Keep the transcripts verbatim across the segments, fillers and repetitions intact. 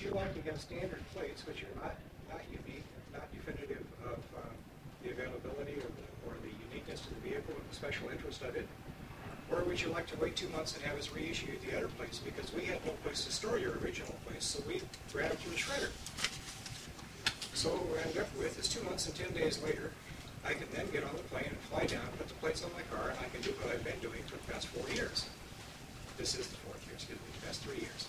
you like against standard plates, which are not, not unique, not definitive of uh, the availability or the, or the uniqueness to the vehicle and the special interest of it? Or would you like to wait two months and have us reissue the other plates? Because we had no place to store your original plates, so we ran them to the shredder. So what I ended up with is two months and ten days later, I can then get on the plane and fly down, put the plates on my car, and I can do what I've been doing for the past four years. This is the fourth year, excuse me, the past three years.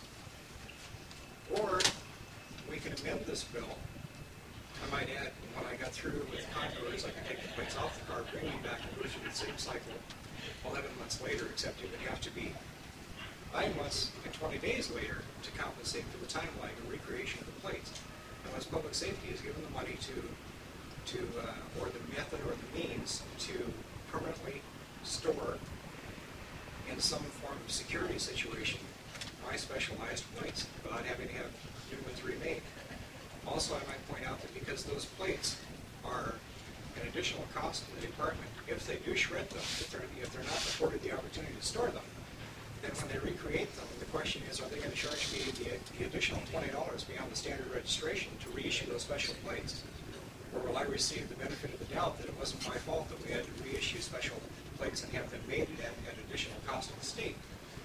Or we can amend this bill. I might add, when I got through with Contours, I can take the plates off the car, bring them back, and go through the same cycle eleven months later, except it would have to be nine months and twenty days later to compensate for the time lag of recreation of the plates. Unless public safety is given the money to, to uh, or the method or the means to permanently store in some form of security situation my specialized plates without having to have new ones remade. Also, I might point out that because those plates are an additional cost to the department, if they do shred them, if they're, if they're not afforded the opportunity to store them, then when they recreate them, the question is, are they going to charge me the, the additional twenty dollars beyond the standard registration to reissue those special plates? Or will I receive the benefit of the doubt that it wasn't my fault that we had to reissue special plates and have them made at, at additional cost to the state?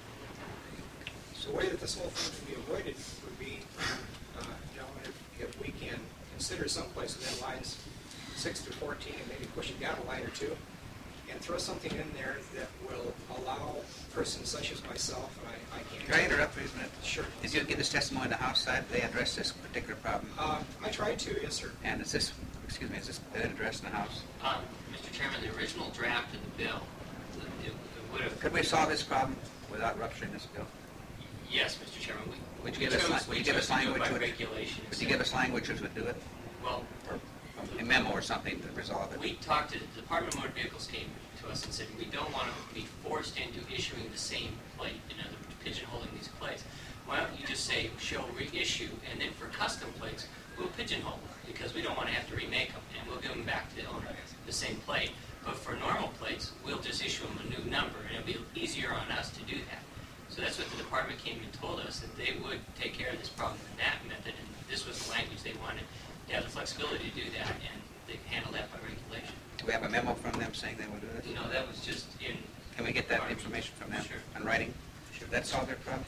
So the way that this whole thing can be avoided would be, uh, gentlemen, if, if we can consider someplace within lines six to fourteen and maybe push it down a line or two, and throw something in there that will allow persons such as myself, and I, I can't... Can I interrupt for a minute? Sure. Did you give this testimony on the House side? They addressed this particular problem? Uh, I tried to, yes, sir. And is this, excuse me, is this been addressed in the House? Um, Mister Chairman, the original draft of the bill, it, it would have... Could we solve this problem without rupturing this bill? Yes, Mister Chairman. We, would you we give us, chose, would you we give us chose to do it language? by Would, regulation. would you give us language which would do it? Well, or a memo or something to resolve it? We talked to the Department of Motor Vehicles came to us and said we don't want to be forced into issuing the same plate, you know, pigeonholing these plates. Why don't you just say show reissue, and then for custom plates we'll pigeonhole them because we don't want to have to remake them, and we'll give them back to the owner the same plate. But for normal plates, we'll just issue them a new number, and it'll be easier on us to do that. So that's what the department came and told us, that they would take care of this problem in that method, and this was the language they wanted to have the flexibility to do that, and they handle that by regulation. Do we have a memo from them saying they would do this? You know, that was just in... Can we get that information from them? Sure. In writing? Sure. That solve their problem?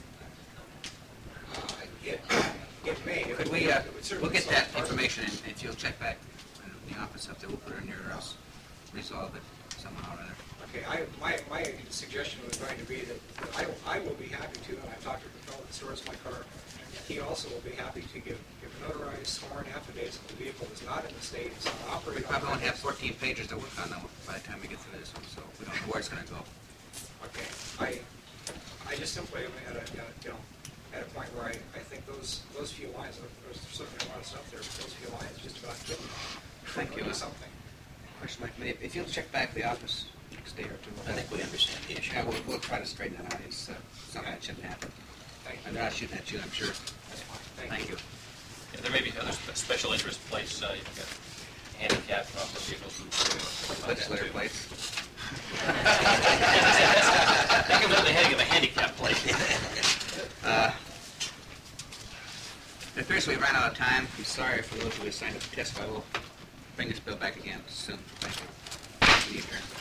Uh, it, it may. Could it we, would, uh, it would we'll get solve that part of it. information, and if you'll check back in the office up there, we'll put it in here, or else resolve it somehow or other. Okay, I, my, my suggestion was going to be that I, I will be happy to, and I've talked to the fellow that stores my car, he also will be happy to give, give notarized sworn affidavits that the vehicle is not in the state, it's not We operating. probably only have fourteen pages to work on though by the time we get through this one, so we don't know where it's going to go. Okay, I, I just simply am at a, at a, you know, at a point where I, I think those, those few lines, there's certainly a lot of stuff there, but those few lines just about kill me. Thank you. Do something. Question like, if if you'll check back the office next day or two. I think we understand the issue. Yeah, we'll, we'll try to straighten it out. It's uh, something that shouldn't happen. Thank you. And they're not shooting at you, I'm sure. That's fine. Thank, Thank you. Yeah, there may be other spe- special interest plates, uh, you've got handicap uh, vehicles and stuff like that Legislator too. plates. Think of it, the heading of a handicap plate. Uh, it appears we ran out of time. I'm sorry for those who assigned a test, but we'll bring this bill back again soon. Thank you. See you, Karen.